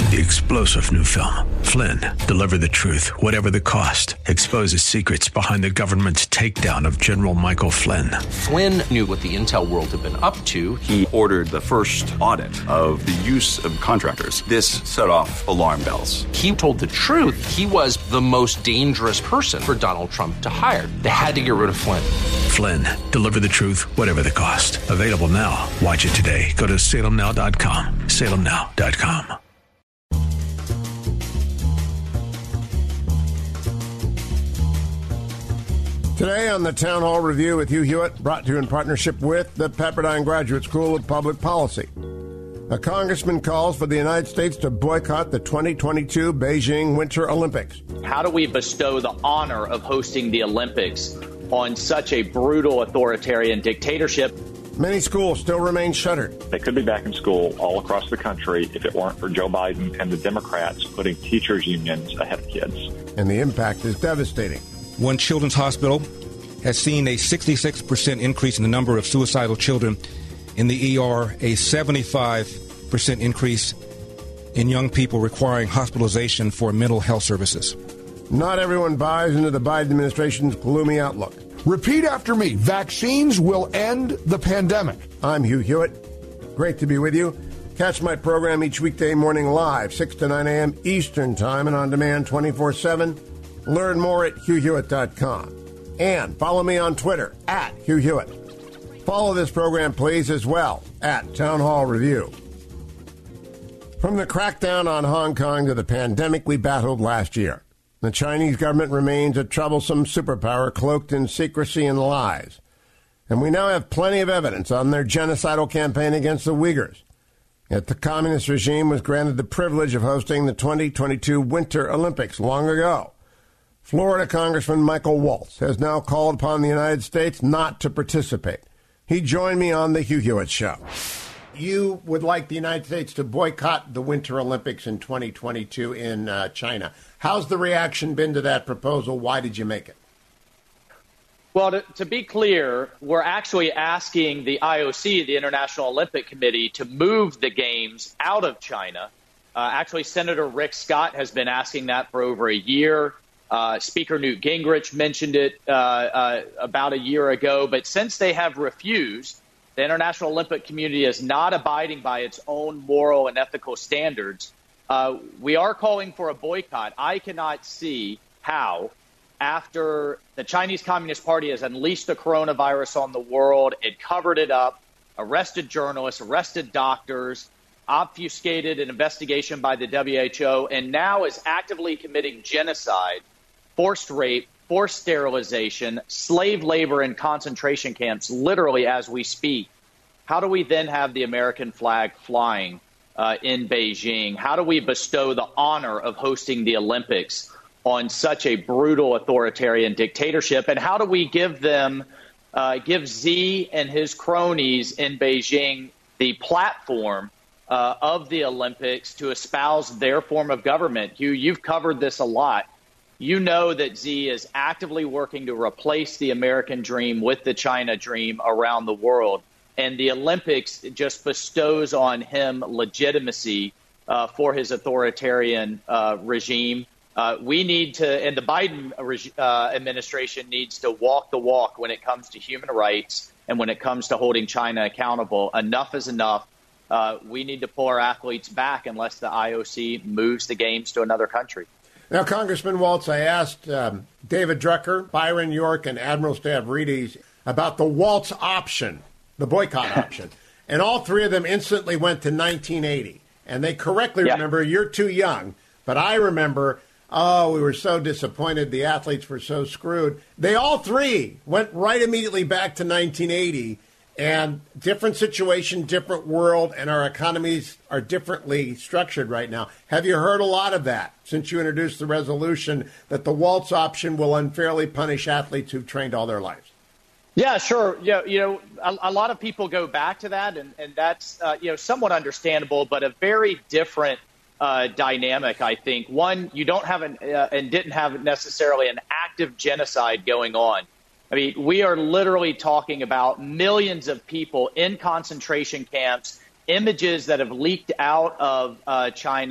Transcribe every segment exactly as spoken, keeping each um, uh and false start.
The explosive new film, Flynn, deliver the truth, whatever the cost, exposes secrets behind the government's takedown of General Michael Flynn. Flynn knew what the intel world had been up to. He ordered the first audit of the use of contractors. This set off alarm bells. He told the truth. He was the most dangerous person for Donald Trump to hire. They had to get rid of Flynn. Flynn, deliver the truth, whatever the cost. Available now. Watch it today. Go to salem now dot com. salem now dot com. Today on the Town Hall Review with Hugh Hewitt, brought to you in partnership with the Pepperdine Graduate School of Public Policy. A congressman calls for the United States to boycott the twenty twenty-two Beijing Winter Olympics. How do we bestow the honor of hosting the Olympics on such a brutal authoritarian dictatorship? Many schools still remain shuttered. They could be back in school all across the country if it weren't for Joe Biden and the Democrats putting teachers' unions ahead of kids. And the impact is devastating. One children's hospital has seen a sixty-six percent increase in the number of suicidal children in the E R, a seventy-five percent increase in young people requiring hospitalization for mental health services. Not everyone buys into the Biden administration's gloomy outlook. Repeat after me. Vaccines will end the pandemic. I'm Hugh Hewitt. Great to be with you. Catch my program each weekday morning live, six to nine a.m. Eastern Time, and on demand twenty-four seven. Learn more at hugh hewitt dot com. And follow me on Twitter, at Hugh Hewitt. Follow this program, please, as well, at Town Hall Review. From the crackdown on Hong Kong to the pandemic we battled last year, the Chinese government remains a troublesome superpower cloaked in secrecy and lies. And we now have plenty of evidence on their genocidal campaign against the Uyghurs. Yet the communist regime was granted the privilege of hosting the twenty twenty-two Winter Olympics long ago. Florida Congressman Michael Waltz has now called upon the United States not to participate. He joined me on the Hugh Hewitt Show. You would like the United States to boycott the Winter Olympics in twenty twenty-two in uh, China. How's the reaction been to that proposal? Why did you make it? Well, to, to be clear, we're actually asking the I O C, the International Olympic Committee, to move the games out of China. Uh, actually, Senator Rick Scott has been asking that for over a year. Uh, Speaker Newt Gingrich mentioned it uh, uh, about a year ago. But since they have refused, the International Olympic community is not abiding by its own moral and ethical standards. Uh, we are calling for a boycott. I cannot see how, after the Chinese Communist Party has unleashed the coronavirus on the world, it covered it up, arrested journalists, arrested doctors, obfuscated an investigation by the W H O, and now is actively committing genocide, forced rape, forced sterilization, slave labor in concentration camps, literally as we speak. How do we then have the American flag flying uh, in Beijing? How do we bestow the honor of hosting the Olympics on such a brutal authoritarian dictatorship? And how do we give them, uh, give Xi and his cronies in Beijing the platform uh, of the Olympics to espouse their form of government? Hugh, you've covered this a lot. You know that Xi is actively working to replace the American dream with the China dream around the world. And the Olympics just bestows on him legitimacy uh, for his authoritarian uh, regime. Uh, we need to, and the Biden uh, administration needs to walk the walk when it comes to human rights and when it comes to holding China accountable. Enough is enough. Uh, we need to pull our athletes back unless the I O C moves the games to another country. Now, Congressman Waltz, I asked um, David Drucker, Byron York, and Admiral Stavridis about the Waltz option, the boycott option. And all three of them instantly went to nineteen eighty. And they correctly yeah. remember, you're too young, but I remember, oh, we were so disappointed. The athletes were so screwed. They all three went right immediately back to nineteen eighty. And different situation, different world, and our economies are differently structured right now. Have you heard a lot of that since you introduced the resolution that the Waltz option will unfairly punish athletes who've trained all their lives? Yeah, sure. Yeah, you know, a, a lot of people go back to that, and, and that's, uh, you know, somewhat understandable, but a very different uh, dynamic, I think. One, you don't have an, uh, and didn't have necessarily an active genocide going on. I mean, we are literally talking about millions of people in concentration camps, images that have leaked out of uh, China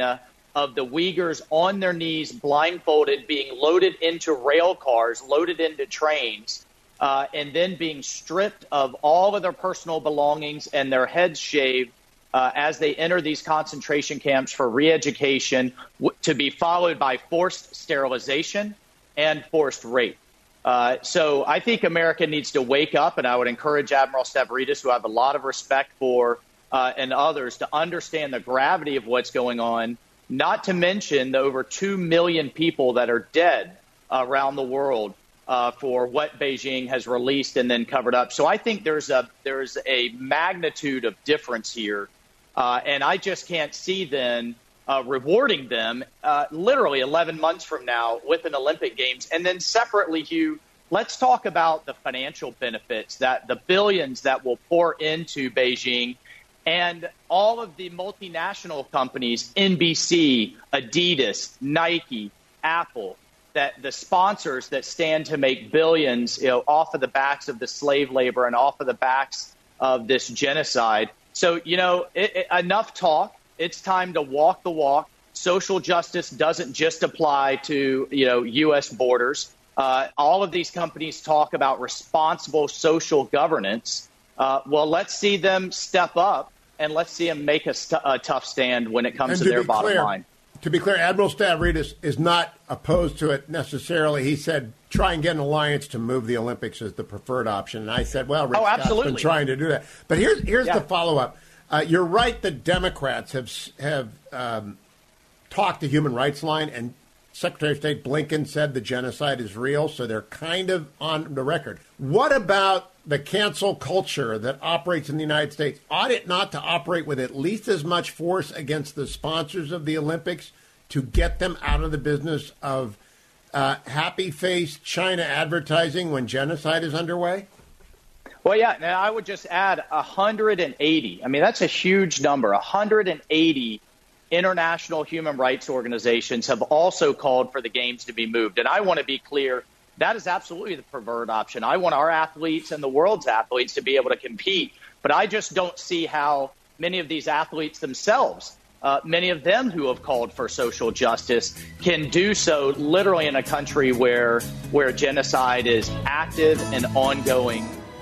of the Uyghurs on their knees, blindfolded, being loaded into rail cars, loaded into trains, uh, and then being stripped of all of their personal belongings and their heads shaved uh, as they enter these concentration camps for re-education, w- to be followed by forced sterilization and forced rape. Uh, so I think America needs to wake up, and I would encourage Admiral Stavridis, who I have a lot of respect for, uh, and others, to understand the gravity of what's going on, not to mention the over two million people that are dead around the world uh, for what Beijing has released and then covered up. So I think there's a there's a magnitude of difference here, uh, and I just can't see then Uh, rewarding them uh, literally eleven months from now with an Olympic Games. And then separately, Hugh, let's talk about the financial benefits, that the billions that will pour into Beijing, and all of the multinational companies, N B C, Adidas, Nike, Apple, that the sponsors that stand to make billions, you know, off of the backs of the slave labor and off of the backs of this genocide. So, you know, it, it, enough talk. It's time to walk the walk. Social justice doesn't just apply to, you know, U S borders. Uh, all of these companies talk about responsible social governance. Uh, well, let's see them step up, and let's see them make a, st- a tough stand when it comes and to, to their bottom clear, line. To be clear, Admiral Stavridis is not opposed to it necessarily. He said try and get an alliance to move the Olympics as the preferred option. And I said, well, Rick oh, Scott's absolutely. been trying to do that. But here's here's yeah. the follow-up. Uh, you're right. The Democrats have have um, talked the Human Rights Line, and Secretary of State Blinken said the genocide is real, so they're kind of on the record. What about the cancel culture that operates in the United States? Ought it not to operate with at least as much force against the sponsors of the Olympics to get them out of the business of uh, happy-faced China advertising when genocide is underway? Well, yeah, and I would just add one hundred eighty. I mean, that's a huge number. one hundred eighty international human rights organizations have also called for the games to be moved. And I want to be clear, that is absolutely the preferred option. I want our athletes and the world's athletes to be able to compete. But I just don't see how many of these athletes themselves, uh, many of them who have called for social justice, can do so literally in a country where where genocide is active and ongoing.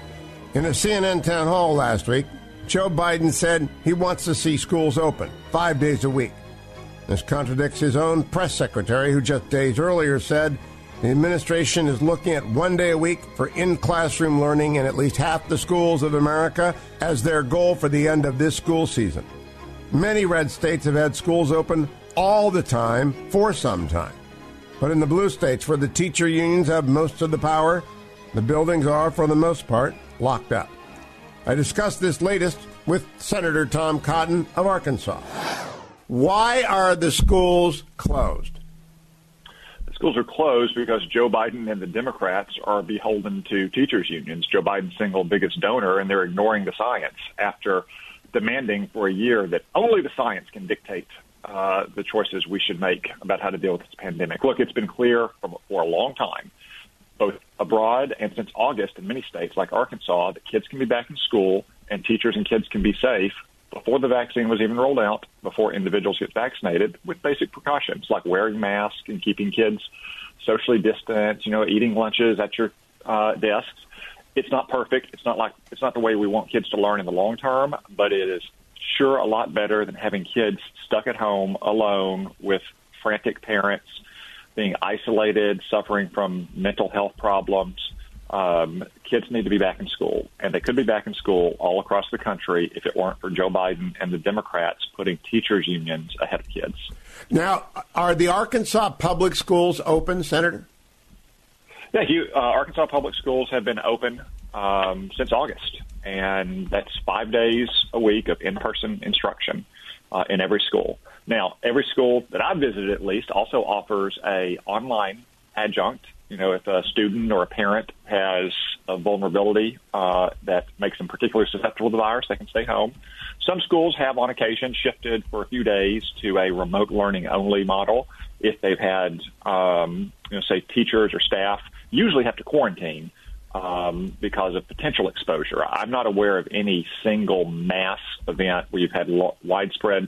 In a C N N town hall last week, Joe Biden said he wants to see schools open five days a week. This contradicts his own press secretary, who just days earlier said the administration is looking at one day a week for in-classroom learning in at least half the schools of America as their goal for the end of this school season. Many red states have had schools open all the time for some time. But in the blue states, where the teacher unions have most of the power, the buildings are, for the most part, locked up. I discussed this latest with Senator Tom Cotton of Arkansas. Why are the schools closed? The schools are closed because Joe Biden and the Democrats are beholden to teachers' unions, Joe Biden's single biggest donor, and they're ignoring the science after demanding for a year that only the science can dictate uh, the choices we should make about how to deal with this pandemic. Look, it's been clear for, for a long time, both abroad and since August in many states like Arkansas, that kids can be back in school and teachers and kids can be safe before the vaccine was even rolled out, before individuals get vaccinated, with basic precautions like wearing masks and keeping kids socially distant, you know, eating lunches at your uh, desks. It's not perfect. It's not like it's not the way we want kids to learn in the long term, but it is sure a lot better than having kids stuck at home alone with frantic parents, being isolated, suffering from mental health problems. Um, kids need to be back in school, and they could be back in school all across the country if it weren't for Joe Biden and the Democrats putting teachers' unions ahead of kids. Now, are the Arkansas public schools open, Senator? Yeah, you, uh, Arkansas public schools have been open um, since August, and that's five days a week of in-person instruction uh, in every school. Now, every school that I've visited, at least, also offers a online adjunct. You know, if a student or a parent has a vulnerability uh, that makes them particularly susceptible to the virus, they can stay home. Some schools have, on occasion, shifted for a few days to a remote learning only model if they've had, um, you know, say, teachers or staff usually have to quarantine um, because of potential exposure. I'm not aware of any single mass event where you've had lo- widespread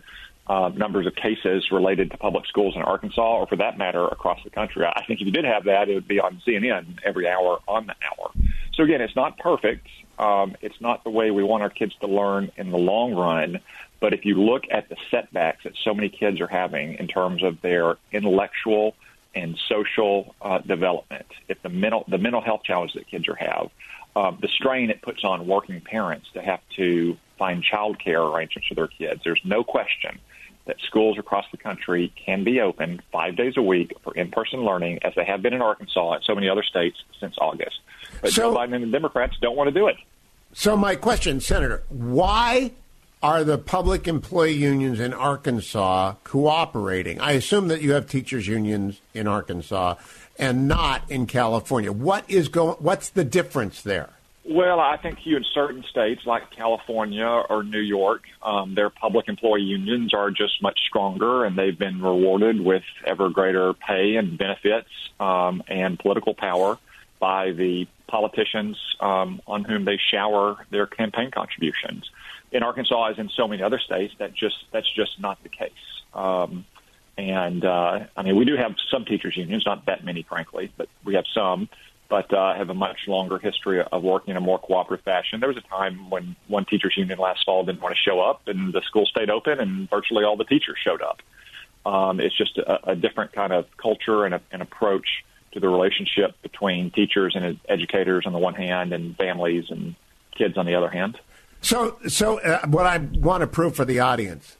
uh, numbers of cases related to public schools in Arkansas, or for that matter, across the country. I think if you did have that, it would be on C N N every hour on the hour. So again, it's not perfect. Um, it's not the way we want our kids to learn in the long run. But if you look at the setbacks that so many kids are having in terms of their intellectual and social uh, development, if the mental the mental health challenges that kids are have, uh, the strain it puts on working parents to have to find child care arrangements for their kids, there's no question that schools across the country can be open five days a week for in-person learning, as they have been in Arkansas and so many other states since August. But so, Joe Biden and the Democrats don't want to do it. So my question, Senator, why are the public employee unions in Arkansas cooperating? I assume that you have teachers unions in Arkansas and not in California. What is going? What's the difference there? Well, I think you in certain states like California or New York, um, their public employee unions are just much stronger, and they've been rewarded with ever greater pay and benefits um, and political power by the politicians um, on whom they shower their campaign contributions. In Arkansas, as in so many other states, that just that's just not the case. Um, and uh, I mean, we do have some teachers unions, not that many, frankly, but we have some. But uh, have a much longer history of working in a more cooperative fashion. There was a time when one teachers union last fall didn't want to show up, and the school stayed open, and virtually all the teachers showed up. Um, it's just a, a different kind of culture and a, an approach to the relationship between teachers and educators on the one hand, and families and kids on the other hand. So, so uh, what I want to prove for the audience,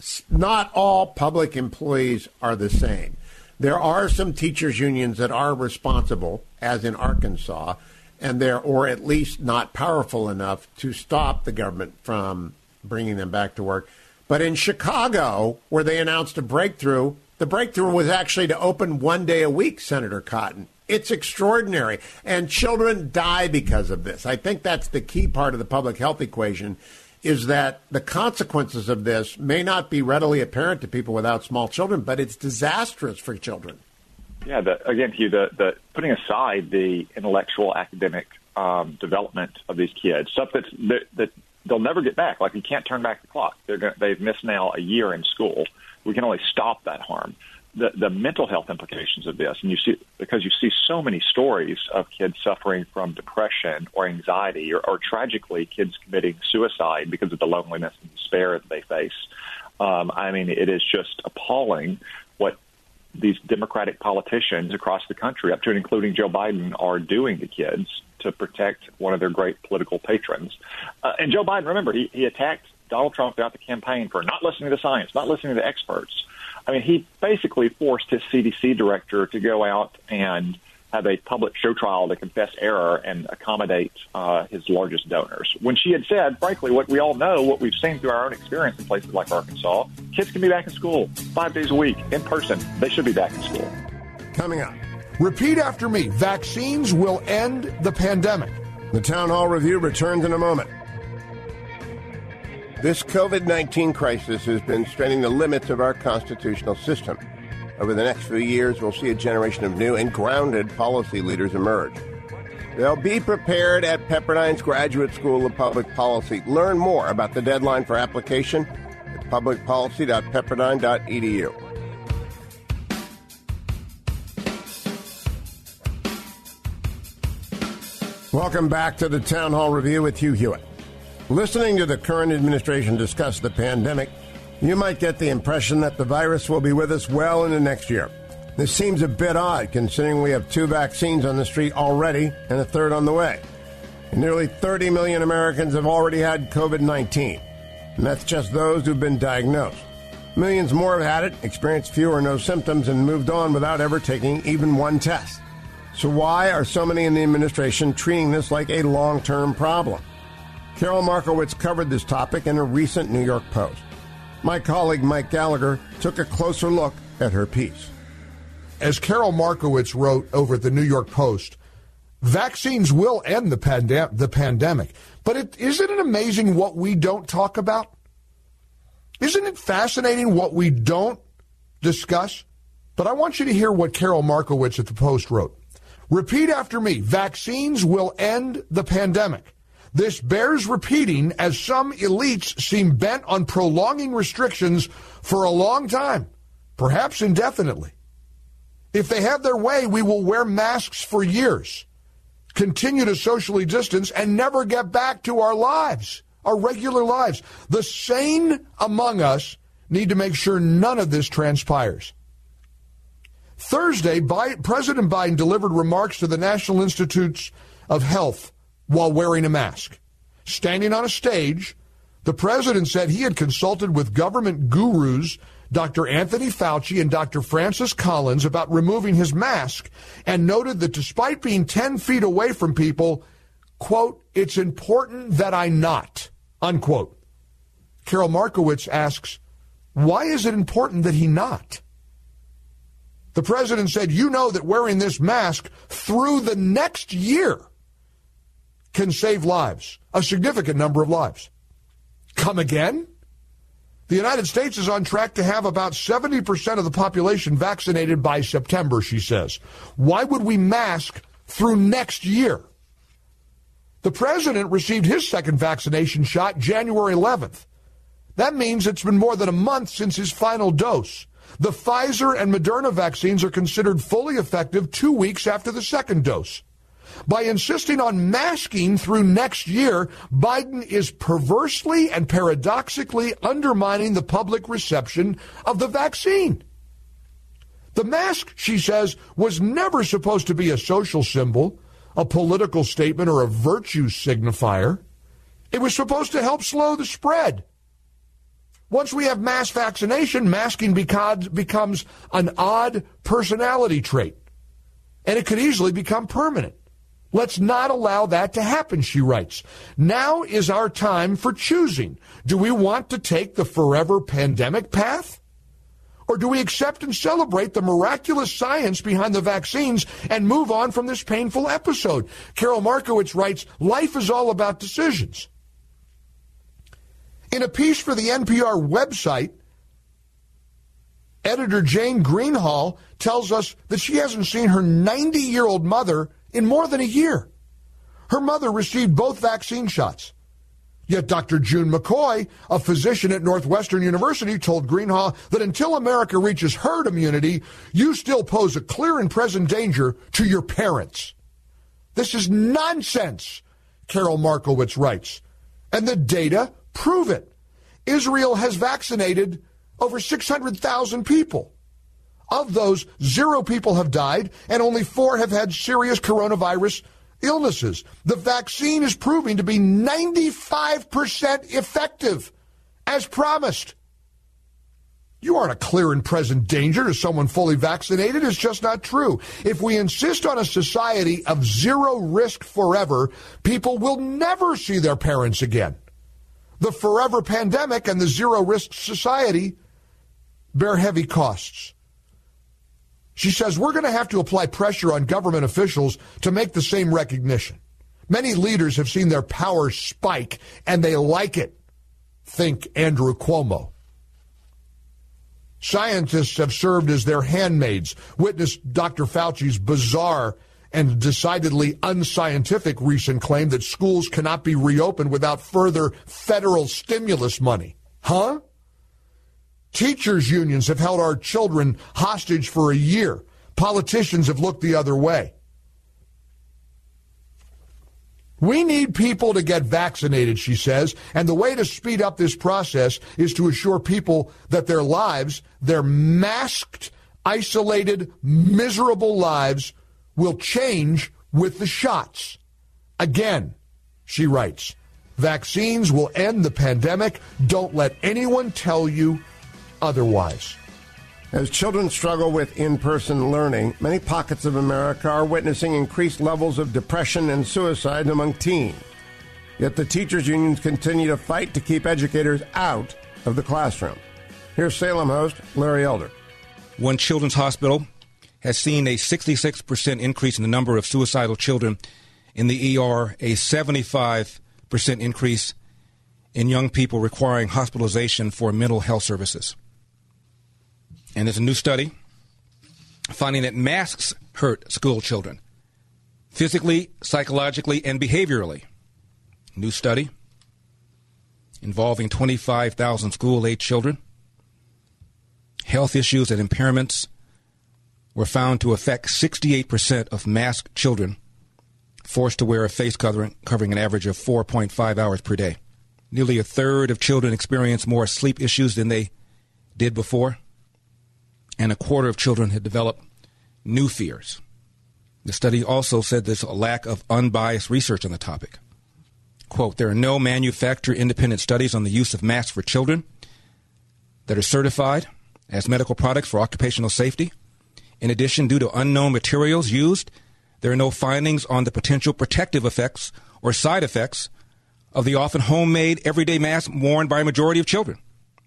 not all public employees are the same. There are some teachers unions that are responsible, as in Arkansas, and they're, or at least not powerful enough to stop the government from bringing them back to work. But in Chicago, where they announced a breakthrough, the breakthrough was actually to open one day a week, Senator Cotton. It's extraordinary. And children die because of this. I think that's the key part of the public health equation, is that the consequences of this may not be readily apparent to people without small children, but it's disastrous for children. Yeah, the, again, Hugh, the, the putting aside the intellectual academic um, development of these kids, stuff that's, that, that they'll never get back. Like, you can't turn back the clock. They're gonna, they've missed now a year in school. We can only stop that harm. The, the mental health implications of this, and you see, because you see so many stories of kids suffering from depression or anxiety, or, or tragically kids committing suicide because of the loneliness and despair that they face. Um, I mean, it is just appalling what these Democratic politicians across the country, up to and including Joe Biden, are doing to kids to protect one of their great political patrons. Uh, and Joe Biden, remember, he, he attacked Donald Trump throughout the campaign for not listening to science, not listening to experts. I mean, he basically forced his C D C director to go out and have a public show trial to confess error and accommodate uh, his largest donors. When she had said, frankly, what we all know, what we've seen through our own experience in places like Arkansas, kids can be back in school five days a week in person. They should be back in school. Coming up. Repeat after me. Vaccines will end the pandemic. The Town Hall Review returns in a moment. This COVID nineteen crisis has been straining the limits of our constitutional system. Over the next few years, we'll see a generation of new and grounded policy leaders emerge. They'll be prepared at Pepperdine's Graduate School of Public Policy. Learn more about the deadline for application at public policy dot pepperdine dot e d u. Welcome back to the Town Hall Review with Hugh Hewitt. Listening to the current administration discuss the pandemic, you might get the impression that the virus will be with us well into next year. This seems a bit odd, considering we have two vaccines on the street already and a third on the way. And nearly thirty million Americans have already had COVID nineteen, and that's just those who've been diagnosed. Millions more have had it, experienced few or no symptoms, and moved on without ever taking even one test. So why are so many in the administration treating this like a long-term problem? Carol Markowitz covered this topic in a recent New York Post. My colleague Mike Gallagher took a closer look at her piece. As Carol Markowitz wrote over at the New York Post, vaccines will end the, pandem- the pandemic. But it, isn't it amazing what we don't talk about? Isn't it fascinating what we don't discuss? But I want you to hear what Carol Markowitz at the Post wrote. Repeat after me. Vaccines will end the pandemic. This bears repeating as some elites seem bent on prolonging restrictions for a long time, perhaps indefinitely. If they have their way, we will wear masks for years, continue to socially distance, and never get back to our lives, our regular lives. The sane among us need to make sure none of this transpires. Thursday, Biden, President Biden delivered remarks to the National Institutes of Health while wearing a mask. Standing on a stage, the president said he had consulted with government gurus Doctor Anthony Fauci and Doctor Francis Collins about removing his mask, and noted that despite being ten feet away from people, quote, it's important that I not, unquote. Carol Markowitz asks, why is it important that he not? The president said, you know that wearing this mask through the next year can save lives, a significant number of lives. Come again? The United States is on track to have about seventy percent of the population vaccinated by September, she says. Why would we mask through next year? The president received his second vaccination shot January eleventh. That means it's been more than a month since his final dose. The Pfizer and Moderna vaccines are considered fully effective two weeks after the second dose. By insisting on masking through next year, Biden is perversely and paradoxically undermining the public reception of the vaccine. The mask, she says, was never supposed to be a social symbol, a political statement, or a virtue signifier. It was supposed to help slow the spread. Once we have mass vaccination, masking becomes an odd personality trait, and it could easily become permanent. Let's not allow that to happen, she writes. Now is our time for choosing. Do we want to take the forever pandemic path? Or do we accept and celebrate the miraculous science behind the vaccines and move on from this painful episode? Carol Markowitz writes, life is all about decisions. In a piece for the N P R website, editor Jane Greenhall tells us that she hasn't seen her ninety-year-old mother in more than a year. Her mother received both vaccine shots. Yet Doctor June McCoy, a physician at Northwestern University, told Greenhall that until America reaches herd immunity, you still pose a clear and present danger to your parents. This is nonsense, Carol Markowitz writes, and the data prove it. Israel has vaccinated over six hundred thousand people. Of those, zero people have died, and only four have had serious coronavirus illnesses. The vaccine is proving to be ninety-five percent effective, as promised. You aren't a clear and present danger to someone fully vaccinated. It's just not true. If we insist on a society of zero risk forever, people will never see their parents again. The forever pandemic and the zero risk society bear heavy costs. She says we're going to have to apply pressure on government officials to make the same recognition. Many leaders have seen their power spike, and they like it. Think Andrew Cuomo. Scientists have served as their handmaids. Witness Doctor Fauci's bizarre and decidedly unscientific recent claim that schools cannot be reopened without further federal stimulus money. Huh? Teachers' unions have held our children hostage for a year. Politicians have looked the other way. We need people to get vaccinated, she says, and the way to speed up this process is to assure people that their lives, their masked, isolated, miserable lives, will change with the shots. Again, she writes, vaccines will end the pandemic. Don't let anyone tell you otherwise. As children struggle with in-person learning, many pockets of America are witnessing increased levels of depression and suicide among teens. Yet the teachers' unions continue to fight to keep educators out of the classroom. Here's Salem host Larry Elder. One children's hospital has seen a sixty-six percent increase in the number of suicidal children in the E R, a seventy-five percent increase in young people requiring hospitalization for mental health services. And there's a new study finding that masks hurt school children physically, psychologically, and behaviorally. new study involving twenty-five thousand school-age children. Health issues and impairments were found to affect sixty-eight percent of masked children forced to wear a face covering, covering an average of four point five hours per day. Nearly a third of children experienced more sleep issues than they did before, and a quarter of children had developed new fears. The study also said there's a lack of unbiased research on the topic. Quote, there are no manufacturer-independent studies on the use of masks for children that are certified as medical products for occupational safety. In addition, due to unknown materials used, there are no findings on the potential protective effects or side effects of the often homemade everyday mask worn by a majority of children.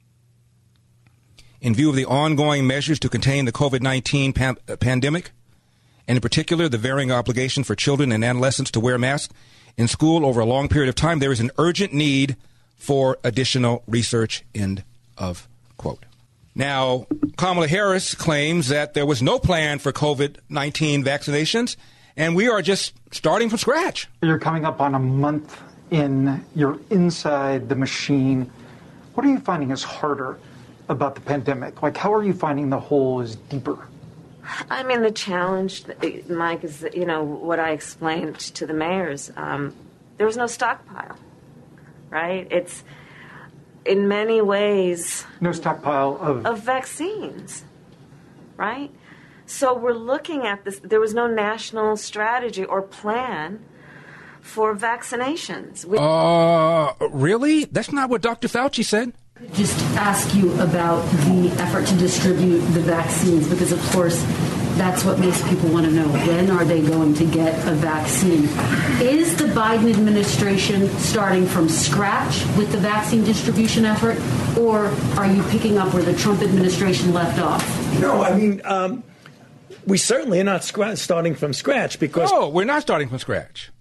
In view of the ongoing measures to contain the COVID nineteen pan- pandemic, and in particular the varying obligation for children and adolescents to wear masks in school over a long period of time, there is an urgent need for additional research, end of quote. Now, Kamala Harris claims that there was no plan for COVID nineteen vaccinations, and we are just starting from scratch. You're coming up on a month in, you're inside the machine. What are you finding is harder about the pandemic? Like, how are you finding the hole is deeper? I mean, the challenge, Mike, is, you know, what I explained to the mayors. Um, there was no stockpile, right? It's, in many ways... No stockpile of... Of vaccines, right? So we're looking at this. There was no national strategy or plan for vaccinations. We- uh, really? That's not what Doctor Fauci said. Just ask you about the effort to distribute the vaccines, because, of course, that's what makes people want to know. When are they going to get a vaccine? Is the Biden administration starting from scratch with the vaccine distribution effort, or are you picking up where the Trump administration left off? No, I mean, um, we certainly are not scra- starting from scratch because... No, we're not starting from scratch.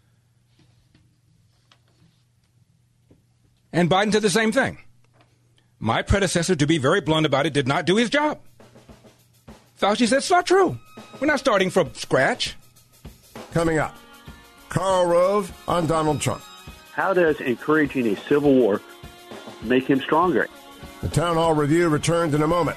And Biden did the same thing. My predecessor, to be very blunt about it, did not do his job. Fauci said it's not true. We're not starting from scratch. Coming up, Karl Rove on Donald Trump. How does encouraging a civil war make him stronger? The Town Hall Review returns in a moment.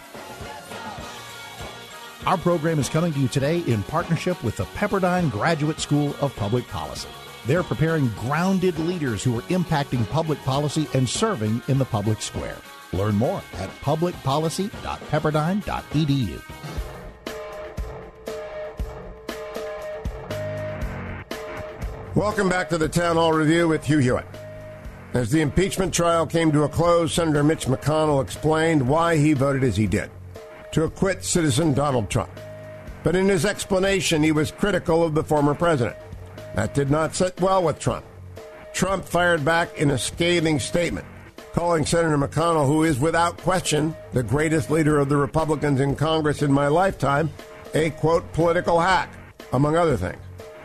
Our program is coming to you today in partnership with the Pepperdine Graduate School of Public Policy. They're preparing grounded leaders who are impacting public policy and serving in the public square. Learn more at public policy dot pepperdine dot e d u. Welcome back to the Town Hall Review with Hugh Hewitt. As the impeachment trial came to a close, Senator Mitch McConnell explained why he voted as he did, to acquit citizen Donald Trump. But in his explanation, he was critical of the former president. That did not sit well with Trump. Trump fired back in a scathing statement, calling Senator McConnell, who is without question the greatest leader of the Republicans in Congress in my lifetime, a, quote, political hack, among other things.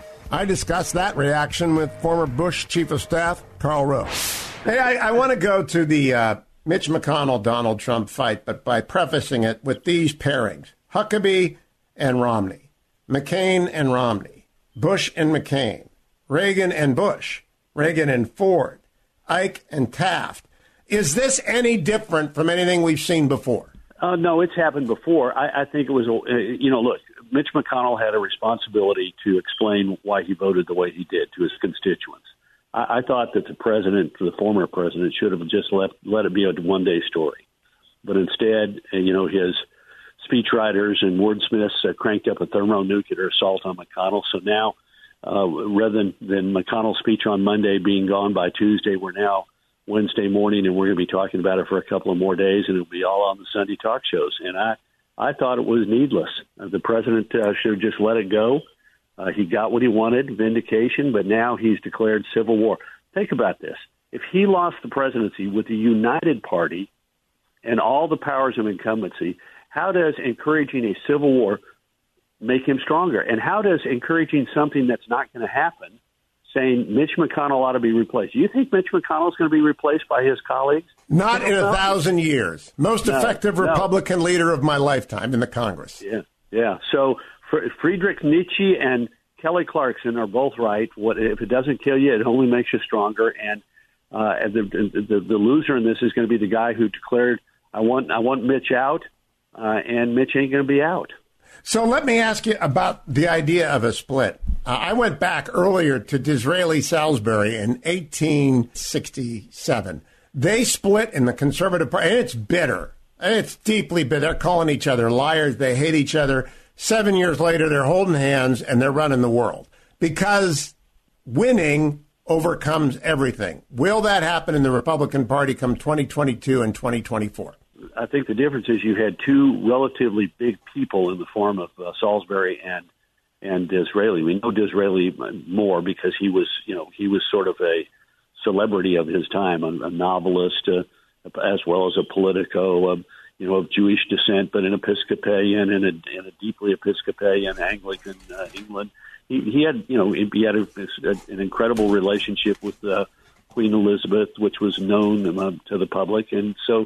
I discussed that reaction with former Bush Chief of Staff, Karl Rove. Hey, I, I want to go to the uh, Mitch McConnell-Donald Trump fight, but by prefacing it with these pairings. Huckabee and Romney, McCain and Romney, Bush and McCain, Reagan and Bush, Reagan and Ford, Ike and Taft. Is this any different from anything we've seen before? Uh, no, it's happened before. I, I think it was, uh, you know, look, Mitch McConnell had a responsibility to explain why he voted the way he did to his constituents. I, I thought that the president, the former president, should have just let, let it be a one-day story. But instead, uh, you know, his speechwriters and wordsmiths uh, cranked up a thermonuclear assault on McConnell. So now, uh, rather than, than McConnell's speech on Monday being gone by Tuesday, we're now Wednesday morning, and we're going to be talking about it for a couple of more days, and it'll be all on the Sunday talk shows. And I, I thought it was needless. Uh, the president uh, should have just let it go. Uh, he got what he wanted, vindication, but now he's declared civil war. Think about this. If he lost the presidency with the United Party and all the powers of incumbency, how does encouraging a civil war make him stronger? And how does encouraging something that's not going to happen, saying Mitch McConnell ought to be replaced? Do you think Mitch McConnell is going to be replaced by his colleagues? Not in a thousand years. Most no, effective Republican no. leader of my lifetime in the Congress. Yeah, yeah. So Friedrich Nietzsche and Kelly Clarkson are both right. What if it doesn't kill you, it only makes you stronger. And uh, the, the the loser in this is going to be the guy who declared, "I want I want Mitch out," uh, and Mitch ain't going to be out. So let me ask you about the idea of a split. Uh, I went back earlier to Disraeli Salisbury in eighteen sixty-seven. They split in the Conservative Party, and it's bitter. It's deeply bitter. They're calling each other liars. They hate each other. Seven years later, they're holding hands, and they're running the world because winning overcomes everything. Will that happen in the Republican Party come twenty twenty-two and twenty twenty-four? I think the difference is you had two relatively big people in the form of uh, Salisbury and and Disraeli. We know Disraeli more because he was, you know, he was sort of a celebrity of his time, a, a novelist, uh, as well as a politico, uh, you know, of Jewish descent, but an Episcopalian and a, and a deeply Episcopalian Anglican uh, England. He, he had, you know, he had a, a, an incredible relationship with uh, Queen Elizabeth, which was known uh, to the public, and so.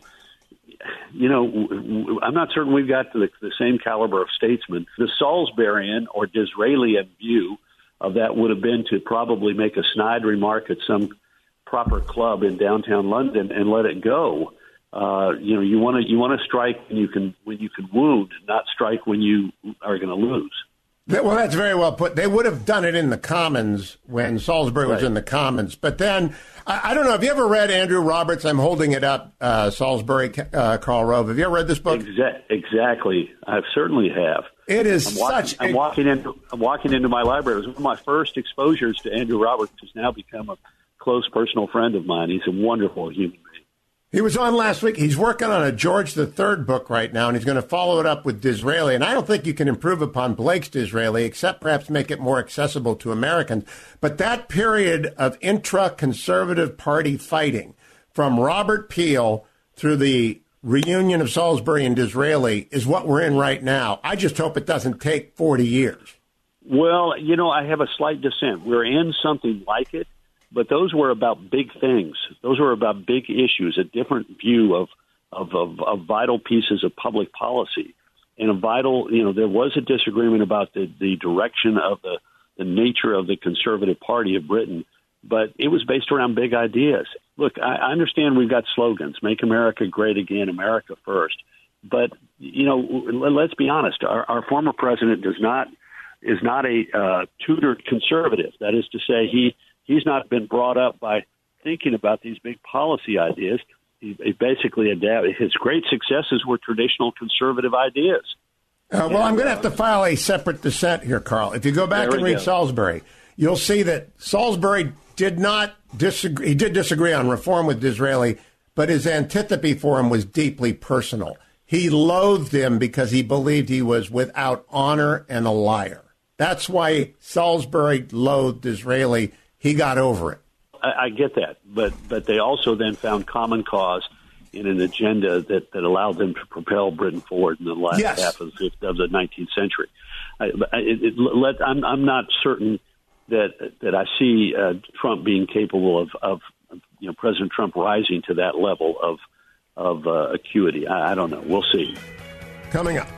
You know, I'm not certain we've got the, the same caliber of statesman. The Salisburyan or Disraelian view of that would have been to probably make a snide remark at some proper club in downtown London and let it go. Uh, you know, you want to you want to strike when you can when you can wound, not strike when you are going to lose. Well, that's very well put. They would have done it in the Commons when Salisbury was right. in the Commons. But then, I, I don't know, have you ever read Andrew Roberts? I'm holding it up, uh, Salisbury, uh, Karl Rove. Have you ever read this book? Exa- exactly. I certainly have. It is I'm walking, such I'm, a... walking into, I'm walking into my library. It was one of my first exposures to Andrew Roberts, who's now become a close personal friend of mine. He's a wonderful human being. He was on last week. He's working on a George the Third book right now, and he's going to follow it up with Disraeli. And I don't think you can improve upon Blake's Disraeli, except perhaps make it more accessible to Americans. But that period of intra-conservative party fighting, from Robert Peel through the reunion of Salisbury and Disraeli, is what we're in right now. I just hope it doesn't take forty years. Well, you know, I have a slight dissent. We're in something like it. But those were about big things. Those were about big issues, a different view of, of, of, of vital pieces of public policy. And a vital, you know, there was a disagreement about the, the direction of the, the nature of the Conservative Party of Britain, but it was based around big ideas. Look, I, I understand we've got slogans, make America great again, America first. But, you know, let's be honest, our, our former president does not is not a uh, tutored conservative. That is to say, he He's not been brought up by thinking about these big policy ideas. He, he basically adapted. His great successes were traditional conservative ideas. Uh, well, I'm going to have to file a separate dissent here, Karl. If you go back and read go. Salisbury, you'll see that Salisbury did not disagree. He did disagree on reform with Disraeli, but his antipathy for him was deeply personal. He loathed him because he believed he was without honor and a liar. That's why Salisbury loathed Disraeli. He got over it. I, I get that, but but they also then found common cause in an agenda that, that allowed them to propel Britain forward in the last yes. half of the, of the nineteenth century. I, it, it, let, I'm, I'm not certain that that I see uh, Trump being capable of, of, you know, President Trump rising to that level of of uh, acuity. I, I don't know. We'll see. Coming up,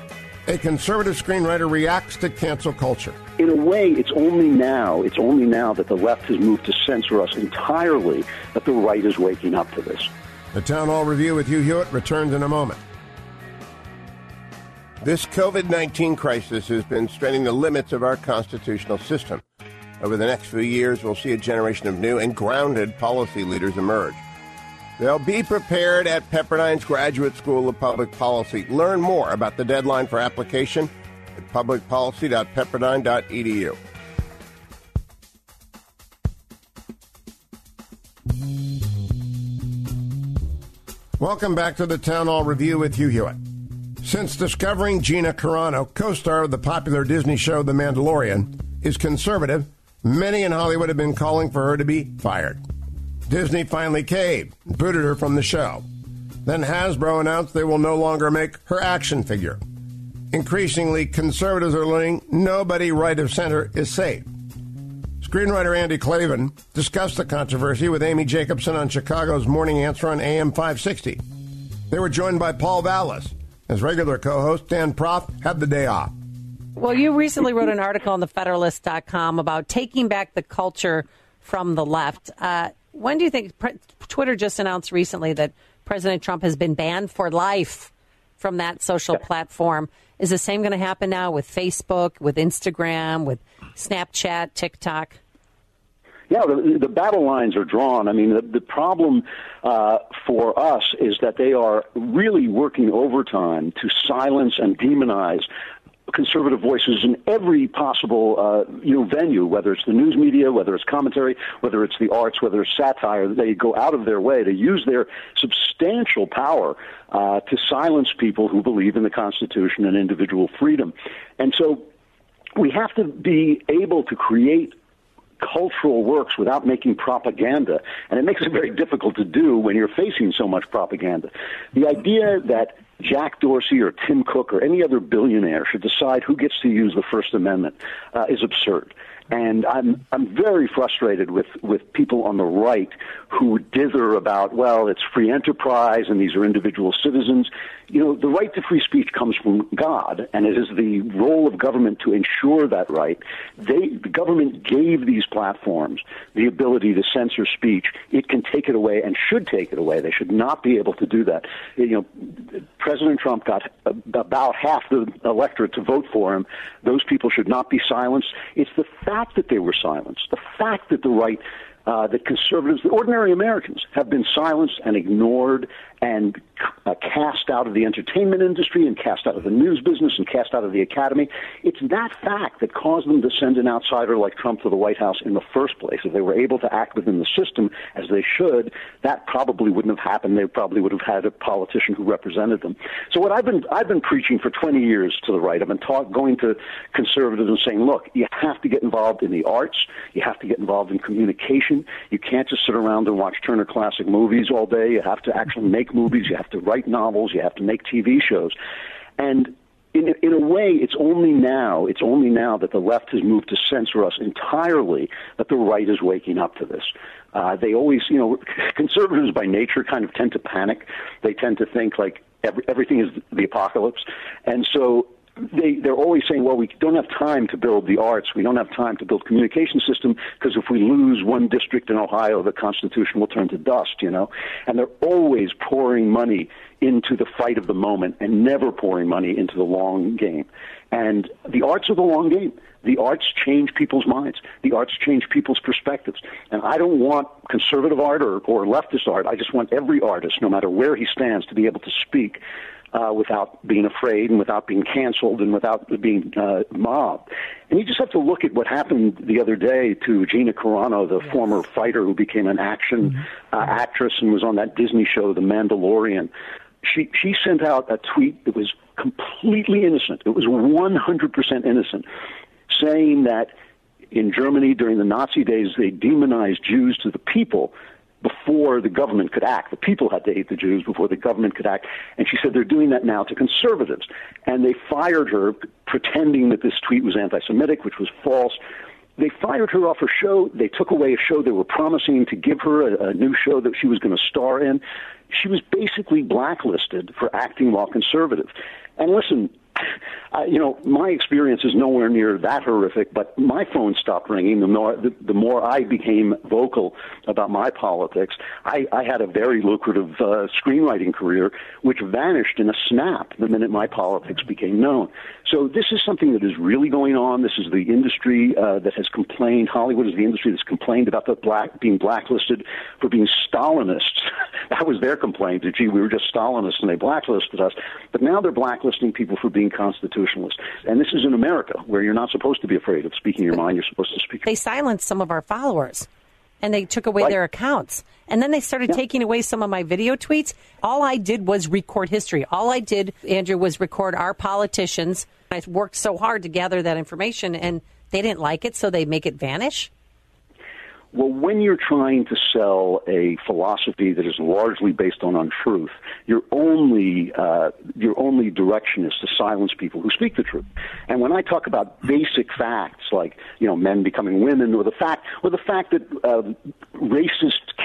a conservative screenwriter reacts to cancel culture. In a way, it's only now, it's only now that the left has moved to censor us entirely that the right is waking up to this. The Town Hall Review with Hugh Hewitt returns in a moment. This COVID nineteen crisis has been straining the limits of our constitutional system. Over the next few years, we'll see a generation of new and grounded policy leaders emerge. They'll be prepared at Pepperdine's Graduate School of Public Policy. Learn more about the deadline for application at public policy dot pepperdine dot e d u. Welcome back to the Town Hall Review with Hugh Hewitt. Since discovering Gina Carano, co-star of the popular Disney show The Mandalorian, is conservative, many in Hollywood have been calling for her to be fired. Disney finally caved and booted her from the show. Then Hasbro announced they will no longer make her action figure. Increasingly, conservatives are learning nobody right of center is safe. Screenwriter Andy Klavan discussed the controversy with Amy Jacobson on Chicago's Morning Answer on A M five sixty. They were joined by Paul Vallis. As regular co-host, Dan Proft had the day off. Well, you recently wrote an article on the Federalist dot com about taking back the culture from the left. Uh, when do you think pre- Twitter just announced recently that President Trump has been banned for life from that social platform? Is the same going to happen now with Facebook, with Instagram, with Snapchat, TikTok? Yeah, the, the battle lines are drawn. I mean, the, the problem uh, for us is that they are really working overtime to silence and demonize conservative voices in every possible uh, you know venue, whether it's the news media, whether it's commentary, whether it's the arts, whether it's satire. They go out of their way to use their substantial power uh, to silence people who believe in the Constitution and individual freedom. And so we have to be able to create cultural works without making propaganda, and it makes it very difficult to do when you're facing so much propaganda. The idea that Jack Dorsey or Tim Cook or any other billionaire should decide who gets to use the First Amendment uh, is absurd. And I'm I'm very frustrated with, with people on the right who dither about, well, it's free enterprise and these are individual citizens. You know, the right to free speech comes from God, and it is the role of government to ensure that right. They, the government gave these platforms the ability to censor speech. It can take it away and should take it away. They should not be able to do that. You know, President Trump got about half the electorate to vote for him. Those people should not be silenced. It's the fact that they were silenced, the fact that the right, uh, that conservatives, the ordinary Americans, have been silenced and ignored and uh, cast out of the entertainment industry and cast out of the news business and cast out of the academy. It's that fact that caused them to send an outsider like Trump to the White House in the first place. If they were able to act within the system as they should, that probably wouldn't have happened. They probably would have had a politician who represented them. So what I've been I've been preaching for twenty years to the right. I've been talk, going to conservatives and saying, look, you have to get involved in the arts. You have to get involved in communication. You can't just sit around and watch Turner Classic Movies all day. You have to actually make movies, you have to write novels, you have to make T V shows. And in, in a way, it's only now, it's only now that the left has moved to censor us entirely that the right is waking up to this. Uh, they always, you know, conservatives by nature kind of tend to panic. They tend to think like every, everything is the apocalypse. And so They, they're always saying, well, we don't have time to build the arts. We don't have time to build communication system because if we lose one district in Ohio, the Constitution will turn to dust, you know. And they're always pouring money into the fight of the moment and never pouring money into the long game. And the arts are the long game. The arts change people's minds. The arts change people's perspectives. And I don't want conservative art or, or leftist art. I just want every artist, no matter where he stands, to be able to speak Uh, without being afraid and without being canceled and without being uh, mobbed. And you just have to look at what happened the other day to Gina Carano, the yes. former fighter who became an action mm-hmm. uh, actress and was on that Disney show, The Mandalorian. She, she sent out a tweet that was completely innocent. It was one hundred percent innocent, saying that in Germany during the Nazi days, they demonized Jews to the people before the government could act. The people had to hate the Jews before the government could act. And she said they're doing that now to conservatives. And they fired her, pretending that this tweet was anti-Semitic, which was false. They fired her off her show. They took away a show they were promising to give her, a, a new show that she was going to star in. She was basically blacklisted for acting while conservative. And listen, Uh, you know, my experience is nowhere near that horrific, but my phone stopped ringing the more, the, the more I became vocal about my politics. I, I had a very lucrative uh, screenwriting career, which vanished in a snap the minute my politics became known. So this is something that is really going on. This is the industry uh, that has complained. Hollywood is the industry that's complained about the black being blacklisted for being Stalinists. That was their complaint. That, gee, we were just Stalinists and they blacklisted us. But now they're blacklisting people for being constitutionalists. And this is in America, where you're not supposed to be afraid of speaking your mind. You're supposed to speak. They silenced some of our followers, and they took away right. their accounts. And then they started yeah. taking away some of my video tweets. All I did was record history. All I did, Andrew, was record our politicians. I worked so hard to gather that information, and they didn't like it, so they make it vanish. Well, when you're trying to sell a philosophy that is largely based on untruth, your only uh, your only direction is to silence people who speak the truth. And when I talk about basic facts like, you know, men becoming women, or the fact or the fact that uh, racist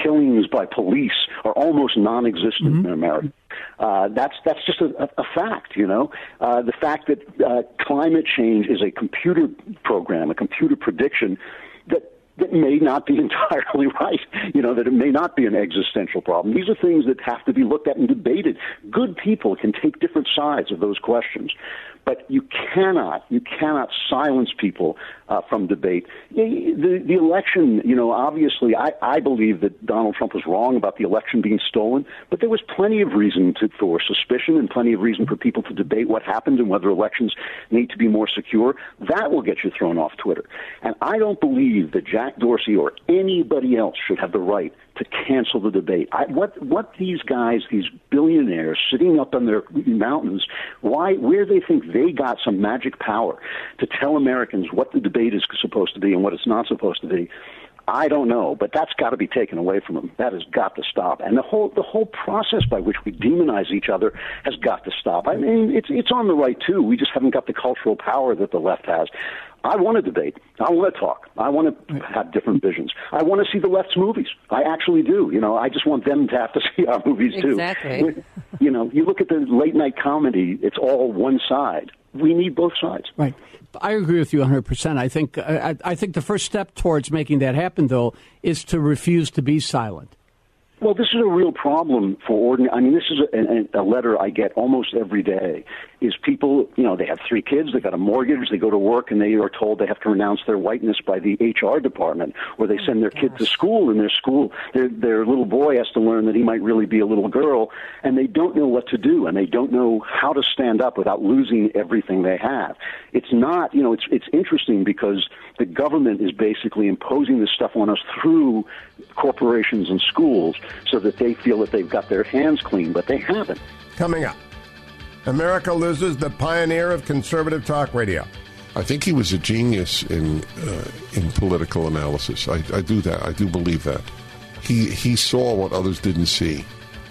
killings by police are almost non-existent mm-hmm. in America. Uh, that's that's just a, a fact, you know. Uh, the fact that uh, climate change is a computer program, a computer prediction that that may not be entirely right, you know, that it may not be an existential problem. These are things that have to be looked at and debated. Good people can take different sides of those questions. But you cannot, you cannot silence people uh, from debate. The, the election, you know, obviously, I, I believe that Donald Trump was wrong about the election being stolen, but there was plenty of reason to, for suspicion and plenty of reason for people to debate what happened and whether elections need to be more secure. That will get you thrown off Twitter. And I don't believe that Jack Dorsey or anybody else should have the right to cancel the debate. I, what what these guys, these billionaires sitting up on their mountains, why where they think they got some magic power to tell Americans what the debate is supposed to be and what it's not supposed to be, I don't know, but that's got to be taken away from them. That has got to stop. And the whole the whole process by which we demonize each other has got to stop. I mean, it's it's on the right too. We just haven't got the cultural power that the left has. I want to debate. I want to talk. I want to have different visions. I want to see the left's movies. I actually do. You know, I just want them to have to see our movies too. Exactly. You know, you look at the late night comedy, it's all one side. We need both sides. Right. I agree with you one hundred percent. I think I, I think the first step towards making that happen, though, is to refuse to be silent. Well, this is a real problem for ordinary. I mean, this is a, a letter I get almost every day. Is people, you know, they have three kids, they got a mortgage, they go to work, and they are told they have to renounce their whiteness by the H R department, or they send their kid to school, and their school, their their little boy has to learn that he might really be a little girl, and they don't know what to do, and they don't know how to stand up without losing everything they have. It's not, you know, it's it's interesting because the government is basically imposing this stuff on us through corporations and schools so that they feel that they've got their hands clean, but they haven't. Coming up, America loses the pioneer of conservative talk radio. I think he was a genius in uh, in political analysis. I, I do that. I do believe that. He he saw what others didn't see.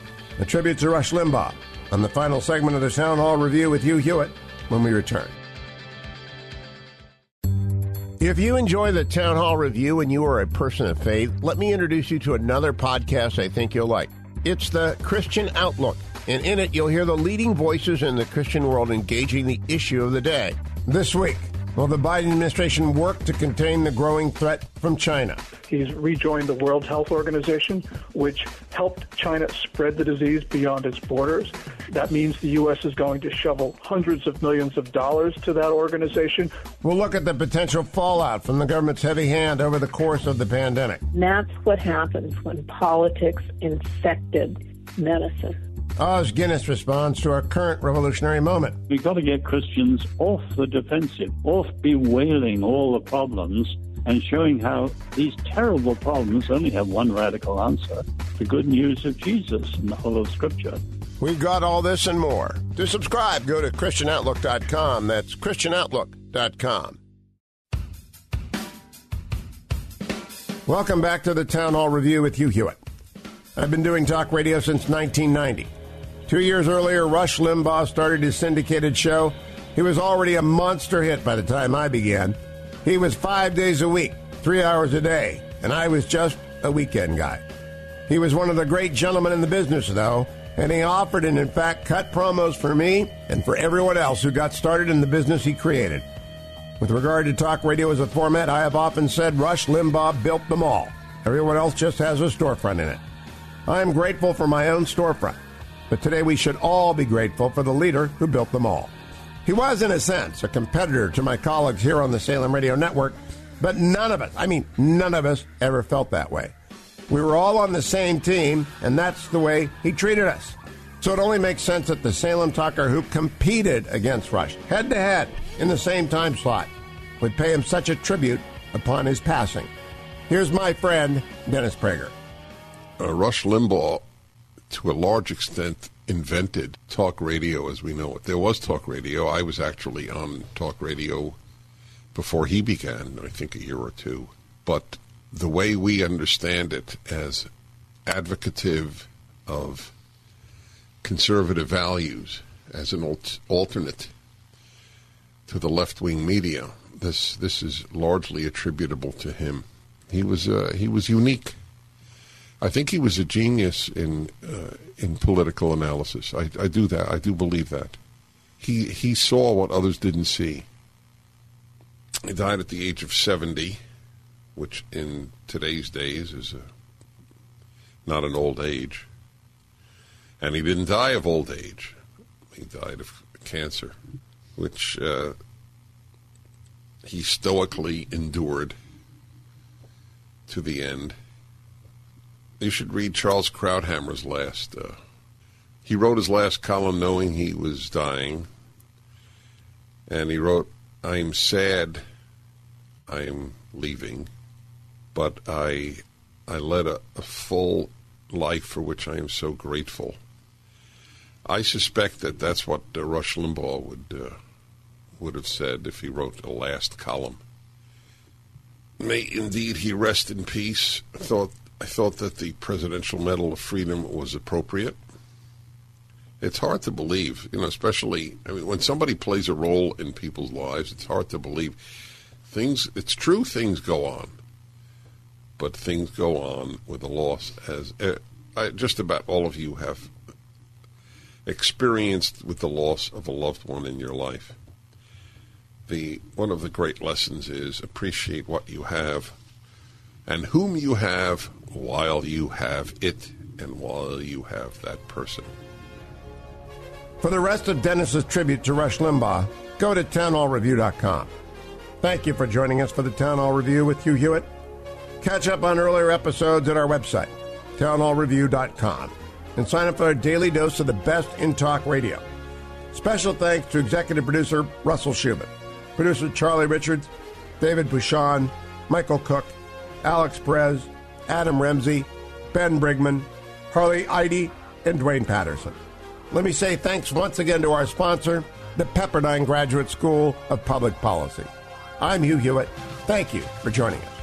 A tribute to Rush Limbaugh on the final segment of the Town Hall Review with Hugh Hewitt when we return. If you enjoy the Town Hall Review and you are a person of faith, let me introduce you to another podcast I think you'll like. It's the Christian Outlook, and in it you'll hear the leading voices in the Christian world engaging the issue of the day. This week, will the Biden administration work to contain the growing threat from China? He's rejoined the World Health Organization, which helped China spread the disease beyond its borders. That means the U S is going to shovel hundreds of millions of dollars to that organization. We'll look at the potential fallout from the government's heavy hand over the course of the pandemic. That's what happens when politics infected medicine. Oz Guinness responds to our current revolutionary moment. We've got to get Christians off the defensive, off bewailing all the problems and showing how these terrible problems only have one radical answer, the good news of Jesus and the whole of Scripture. We've got all this and more. To subscribe, go to Christian Outlook dot com. That's Christian Outlook dot com. Welcome back to the Town Hall Review with Hugh Hewitt. I've been doing talk radio since nineteen ninety. Two years earlier, Rush Limbaugh started his syndicated show. He was already a monster hit by the time I began. He was five days a week, three hours a day, and I was just a weekend guy. He was one of the great gentlemen in the business, though, and he offered and, in fact, cut promos for me and for everyone else who got started in the business he created. With regard to talk radio as a format, I have often said Rush Limbaugh built them all. Everyone else just has a storefront in it. I am grateful for my own storefront, but today we should all be grateful for the leader who built them all. He was, in a sense, a competitor to my colleagues here on the Salem Radio Network, but none of us, I mean, none of us ever felt that way. We were all on the same team, and that's the way he treated us. So it only makes sense that the Salem talker who competed against Rush, head-to-head, in the same time slot, would pay him such a tribute upon his passing. Here's my friend, Dennis Prager. Uh, Rush Limbaugh, to a large extent, invented talk radio as we know it. There was talk radio. I was actually on talk radio before he began, I think a year or two. But the way we understand it as advocative of conservative values, as an alt- alternate to the left-wing media, this this is largely attributable to him. He was uh, he was unique. I think he was a genius in uh, in political analysis. I, I do that. I do believe that. He he saw what others didn't see. He died at the age of seventy, which in today's days is a, not an old age. And he didn't die of old age. He died of cancer, which uh, he stoically endured to the end. You should read Charles Krauthammer's last. Uh, he wrote his last column knowing he was dying. And he wrote, I am sad I am leaving, but I I led a, a full life for which I am so grateful. I suspect that that's what uh, Rush Limbaugh would uh, would have said if he wrote a last column. May indeed he rest in peace. I thought I thought that the Presidential Medal of Freedom was appropriate. It's hard to believe, you know, especially, I mean, when somebody plays a role in people's lives, it's hard to believe. Things, it's true things go on, but things go on with a loss, as uh, I, just about all of you have experienced with the loss of a loved one in your life. The one of the great lessons is appreciate what you have and whom you have while you have it and while you have that person. For the rest of Dennis's tribute to Rush Limbaugh, go to town hall review dot com. Thank you for joining us for the Town Hall Review with Hugh Hewitt. Catch up on earlier episodes at our website, town hall review dot com, and sign up for a daily dose of the best in talk radio. Special thanks to executive producer Russell Schubert, producer Charlie Richards, David Bouchon, Michael Cook, Alex Perez, Adam Ramsey, Ben Brigman, Harley Eide, and Dwayne Patterson. Let me say thanks once again to our sponsor, the Pepperdine Graduate School of Public Policy. I'm Hugh Hewitt. Thank you for joining us.